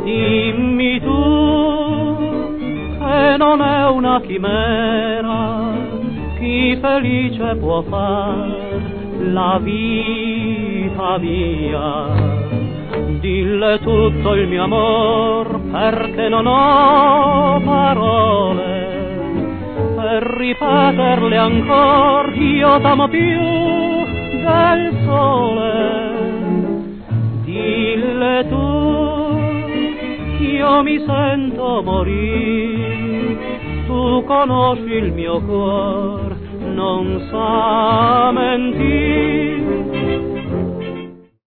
Dimmi tu che non è una chimera, chi felice può far la vita mia. Dille tutto il mio amor perché non ho parole per ripeterle ancor, io t'amo più del sole. Dille tu, io mi sento morire, tu conosci il mio cuore, non sa mentire.